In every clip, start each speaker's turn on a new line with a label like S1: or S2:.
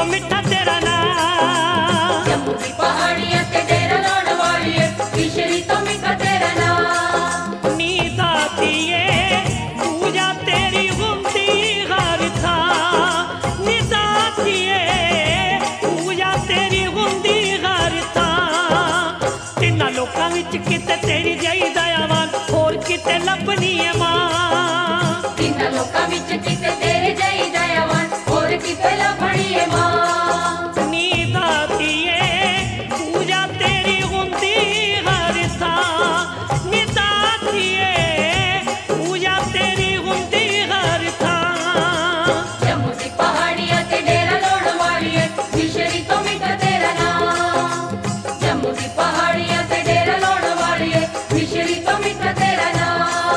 S1: मिठा तेरा नाम।
S2: जम्मू दी पहाड़ियां ते डेरा लाउण वालिए मिश्री तो मिठा तेरा नाम।
S1: नी दातिए पूजा तेरी हुंदी हर थां। नी दातिए पूजा तेरी हुंदी हर थां। तिन्हां लोकां विच किते तेरी जई दयावान होर किते लभनी है मां।
S2: तिन्हां लोकां विच किते तेरे जई दयावान होर किते लभणी है मां।
S1: नी दातिए पूजा तेरी हुंदी हर थां। नी दातिए पूजा तेरी हुंदी हर थां।
S2: जम्मू दी पहाड़ियां ते डेरा लाउण वालिए मिश्री तो मिठा तेरा नाम। जम्मू दी पहाड़ियां ते डेरा लाउण वालिए मिश्री तो मिठा तेरा नाम।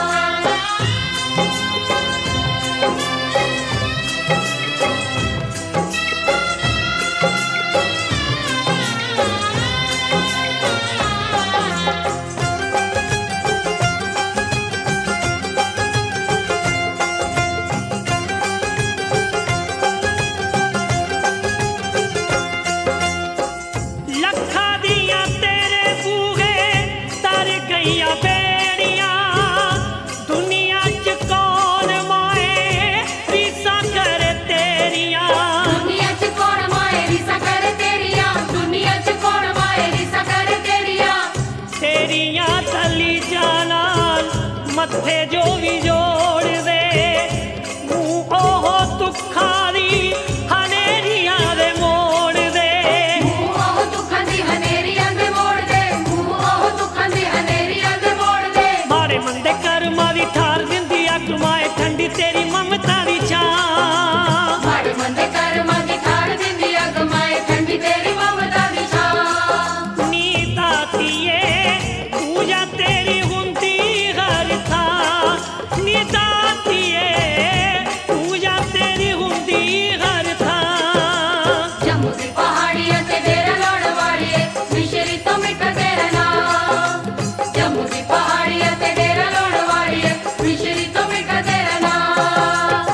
S1: लखा दियां तेरे बूहे तर गईयां बेड़ियां। दुनिया च कौन माए रीसा करे तेरियां।
S2: दुनिया च कौन माए रिसा करे तेरियां। दुनिया च कौन माए रिसा करे तेरियां।
S1: तेरियां तली जानाल मथे जो भी जोड़ दे। मुंह ओहो दुखा दी हनेरियां दे मोड़ दे।
S2: मुंह ओह दुखां दी हनेरियां दे मोड़ दे। मुंह ओह दुखां दी हनेरियां दे मोड़ दे।
S1: मारे मंदे कर्मां दी ठार दिंदी अग माए ठंडी तेरी ममता दी छां।
S2: माड़े मंदे कर्मां दी ठार दिंदी अग माए ठंडी तेरी ममता दी छां।
S1: नी दातिए पूजा तेरी हुंदी हर थां। नी दातिए पूजा तेरी हुंदी हर थां।
S2: जम्मू दी पहाड़ियां ते डेरा लाउण वालिए मिश्री तो मिठा तेरा नाम। जम्मू दी पहाड़ियां ते डेरा लाउण वालिए मिश्री तो मिठा तेरा नाम।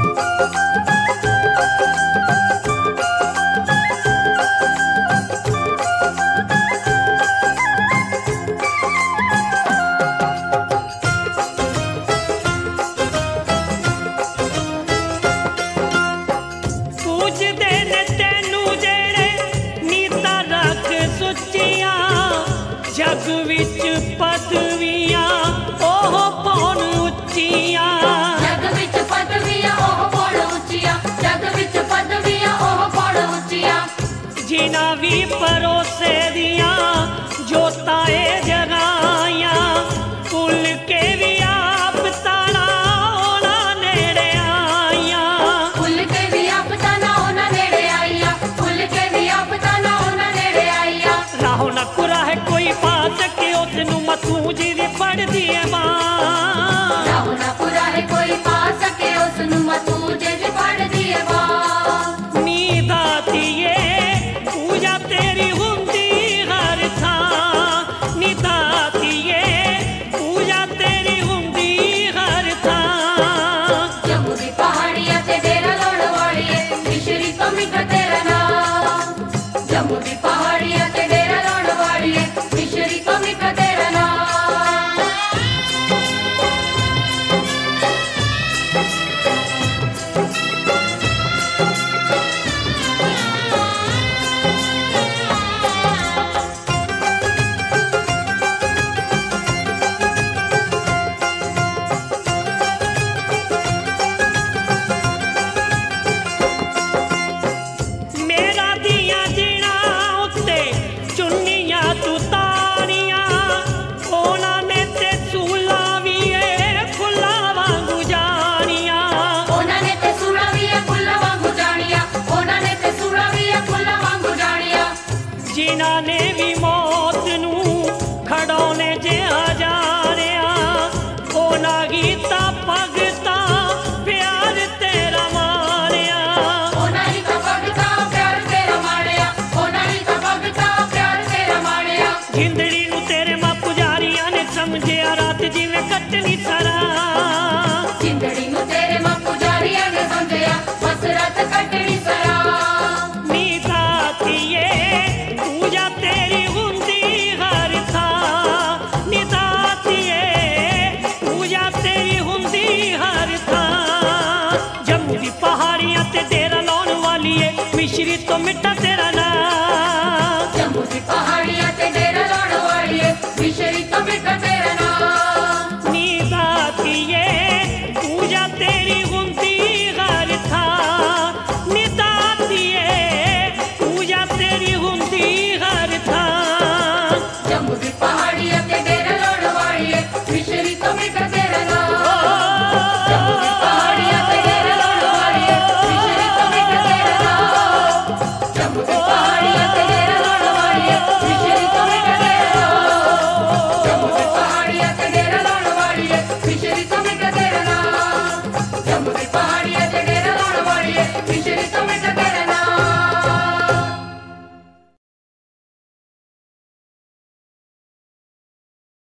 S1: पूजदे ने तैनू जेड़े नीता रख सुच्चियां। जग विच पदवियां ओह पौन उच्चियां।
S2: जग विच पदवियां ओह पौड़ उच्चियां। जग विच पदवियां ओह पौड़ उच्चियां।
S1: जिना भी परोसे दियां जोतां ए जगाइयां। कुल के भी आप ताना ओना नेड़े आइयां।
S2: फुल के भी आपदा ना होना नेड़े आइया। फुल के भी आपदा ना होना नेड़े आइया।
S1: राहो न कुरा है कोई पा सके उसनू मथू जी दी पड़दी है मां।
S2: राहो ना पूरा है कोई पा सके उसनु मतू जे पड़ दिए मां।
S1: नी दातिए पूजा तेरी हुंदी हर थां। नी दातिए पूजा तेरी हुंदी हर थां।
S2: जम्मू दी पहाड़ियां ते डेरा लाउण वालिए मिश्री तो मिठा तेरा नाम। जम्मू दी पहाड़ियां ते डेरा लाउण वालिए मिश्री तो मिठा तेरा नाम।
S1: मेरा दियां जिना उत्ते चुन्नियां तू तारियां। ओना ने ते सूला भी फुल्ला वांगू जानियां।
S2: ਉਹਨਾਂ ਨੇ ਤੇ ਸੂਲਾ ਵੀ ਇਹ ਫੁੱਲਾਂ ਵਾਂਗੂ ਜਾਣੀਆਂ। ਉਹਨਾਂ ਨੇ ਤੇ ਸੂਲਾ ਵੀ ਇਹ ਫੁੱਲਾਂ ਵਾਂਗੂ ਜਾਣੀਆਂ।
S1: जिन्हां ने भी मौत नू खड़ौने जे हजारिया। ओना गीता भगता प्यार तेरा मारिया।
S2: ਉਹਨਾਂ ਹੀ ਤਾਂ ਭਗਤਾ ਪਿਆਰ ਤੇਰਾ ਮਾਣਿਆ। ਉਹਨਾਂ ਹੀ ਤਾਂ ਭਗਤਾ ਪਿਆਰ ਤੇਰਾ ਮਾਣਿਆ।
S1: जिंदड़ी नू तेरे मां पुजारियां ने समझिया रात जिवें कटनी सरा।
S2: जिंदड़ी ਨੂੰ ਤੇਰੇ ਮਾਂ ਪੁਜਾਰੀਆਂ ਨੇ ਸਮਝਿਆ ਬਸ ਰਾਤ ਕੱਟਣੀ ਸਰਾ।
S1: ਮਿਸ਼ਰੀ ਤੋਂ ਮਿੱਠਾ ਤੇਰਾ ਨਾਂ।